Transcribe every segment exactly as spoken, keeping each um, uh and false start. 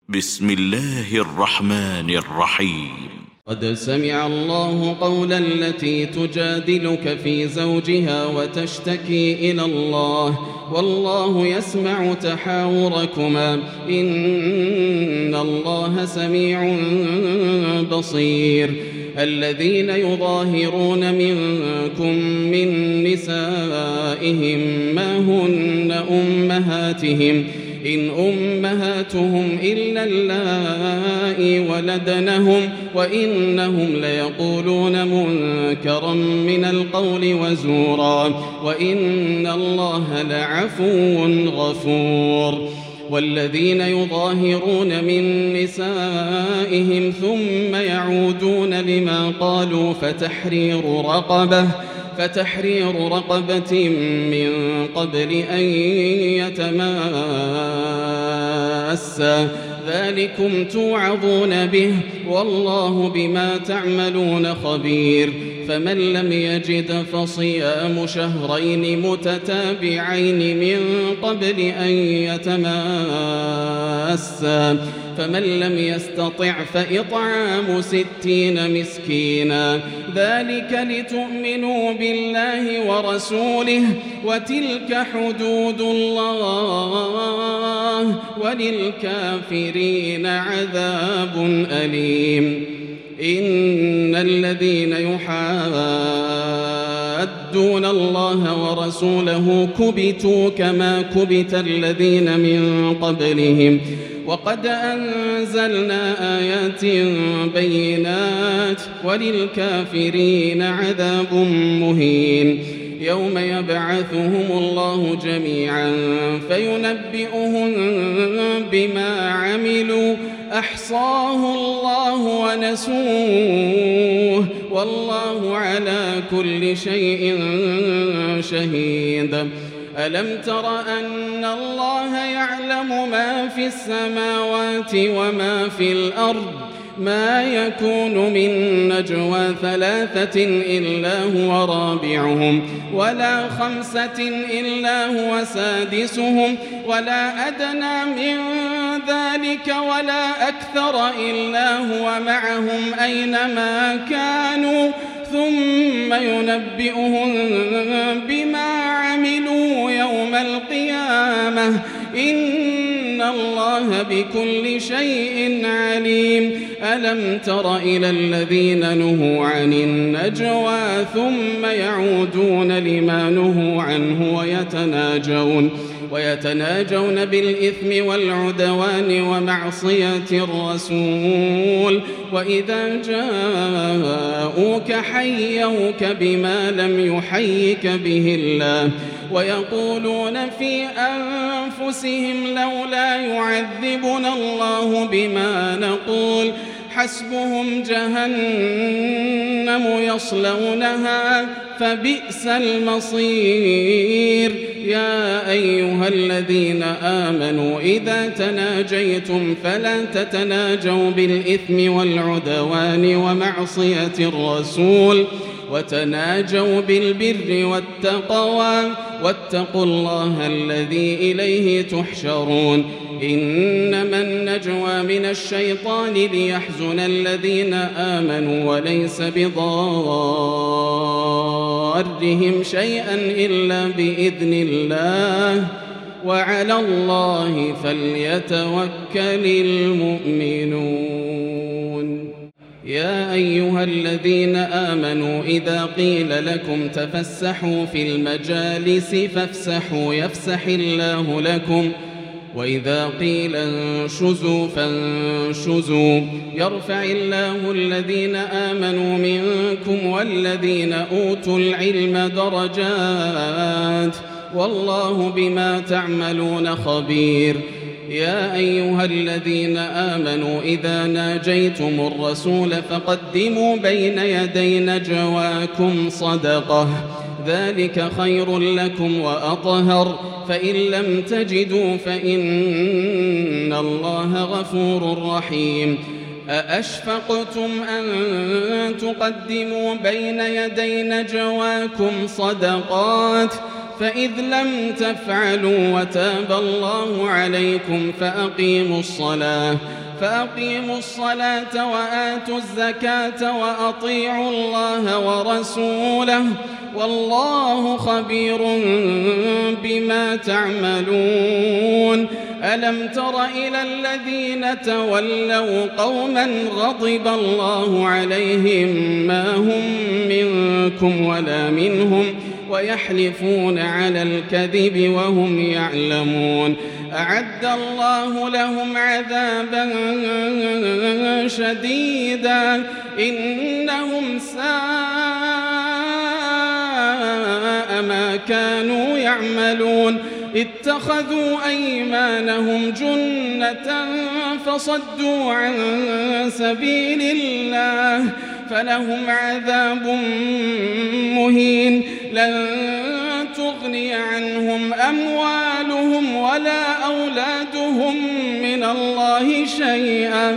بسم الله الرحمن الرحيم. قد سمع الله قول التي تجادلك في زوجها وتشتكي إلى الله والله يسمع تحاوركما إن الله سميع بصير. الذين يظاهرون منكم من نسائهم ما هن أمهاتهم إن أمهاتهم إلا اللائي ولدنهم وإنهم ليقولون منكرا من القول وزورا وإن الله لعفو غفور. والذين يظاهرون من نسائهم ثم يعودون لما قالوا فتحرير رقبة فتحرير رقبة من قبل أن يتماسا ذلكم توعظون به والله بما تعملون خبير. فمن لم يجد فصيام شهرين متتابعين من قبل أن يتماسا فمن لم يستطع فإطعام ستين مسكينا ذلك لتؤمنوا بالله ورسوله وتلك حدود الله وللكافرين عذاب أليم. إن الذين يحادون الله ورسوله كبتوا كما كبت الذين من قبلهم وقد أنزلنا آيات بينات وللكافرين عذاب مهين. يوم يبعثهم الله جميعا فينبئهم بما عملوا أحصاه الله ونسوه والله على كل شيء شهيد. ألم تر أن الله يعلم ما في السماوات وما في الأرض ما يكون من نجوى ثلاثة إلا هو رابعهم ولا خمسة إلا هو سادسهم ولا أدنى من ذلك ولا أكثر إلا هو معهم أينما كانوا ثم ينبئهم بما عملوا يوم القيامة إن الله بكل شيء عليم. ألم تر إلى الذين نهوا عن النجوى ثم يعودون لما نهوا عنه ويتناجون ويتناجون بالإثم والعدوان ومعصية الرسول وإذا جاءوك حيوك بما لم يحيك به الله ويقولون في أنفسهم لولا يعذبنا الله بما نقول حسبهم جهنم يصلونها فبئس المصير. يا أيها الذين آمنوا إذا تناجيتم فلا تتناجوا بالإثم والعدوان ومعصية الرسول وتناجوا بالبر والتقوى واتقوا الله الذي إليه تحشرون. إنما النجوى من الشيطان ليحزن الذين آمنوا وليس بضارهم شيئا إلا بإذن الله وعلى الله فليتوكل المؤمنون. يا أيها الذين آمنوا إذا قيل لكم تفسحوا في المجالس فافسحوا يفسح الله لكم وإذا قيل انشزوا فانشزوا يرفع الله الذين آمنوا منكم والذين أوتوا العلم درجات والله بما تعملون خبير. يا أيها الذين آمنوا إذا ناجيتم الرسول فقدموا بين يدي نجواكم صدقة ذلك خير لكم وأطهر فإن لم تجدوا فإن الله غفور رحيم. أأشفقتم أن تقدموا بين يدي نجواكم صدقات فإذ لم تفعلوا وتاب الله عليكم فأقيموا الصلاة فأقيموا الصلاة وآتوا الزكاة وأطيعوا الله ورسوله والله خبير بما تعملون. ألم تر إلى الذين تولوا قوما غضب الله عليهم ما هم منكم ولا منهم ويحلفون على الكذب وهم يعلمون. أعد الله لهم عذابا شديدا إنهم ساء ما كانوا يعملون. اتخذوا أيمانهم جنة فصدوا عن سبيل الله فلهم عذاب مهين. لن تغني عنهم أموالهم ولا أولادهم من الله شيئا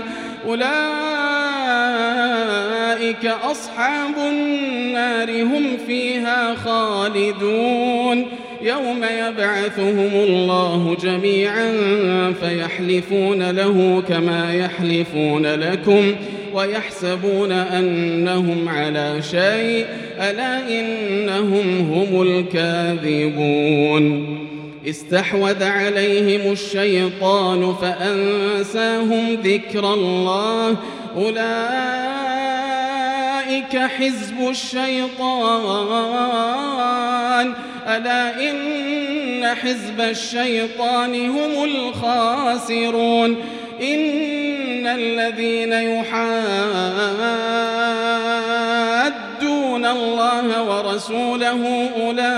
أولئك أصحاب النار هم فيها خالدون. يوم يبعثهم الله جميعا فيحلفون له كما يحلفون لكم ويحسبون أنهم على شيء ألا إنهم هم الكاذبون. استحوذ عليهم الشيطان فأنساهم ذكر الله أولئك حزب الشيطان ألا إن حزب الشيطان هم الخاسرون. إن الذين يحادون الله ورسوله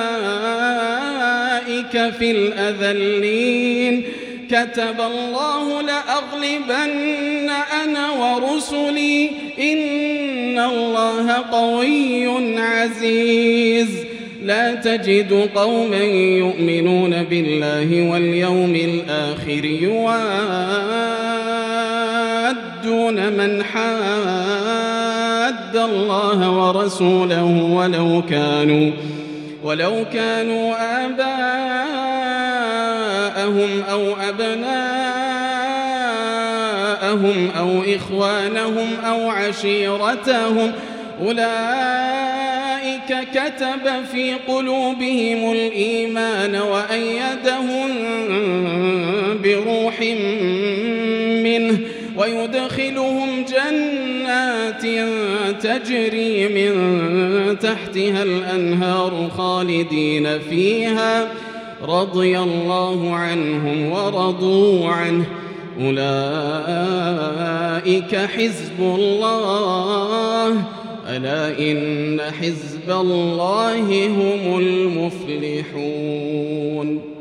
أولئك في الأذلين. كتب الله لأغلبن أنا ورسلي إن الله قوي عزيز. لا تجد قوما يؤمنون بالله واليوم الآخر يوادون من حاد الله ورسوله ولو كانوا ولو كانوا آباءهم أو أبناءهم أو إخوانهم أو عشيرتهم أولئك كتب في قلوبهم الإيمان وأيدهم بروح منه ويدخلهم جنات تجري من تحتها الأنهار خالدين فيها رضي الله عنهم ورضوا عنه أولئك حزب الله ألا إن حزب الله هم المفلحون.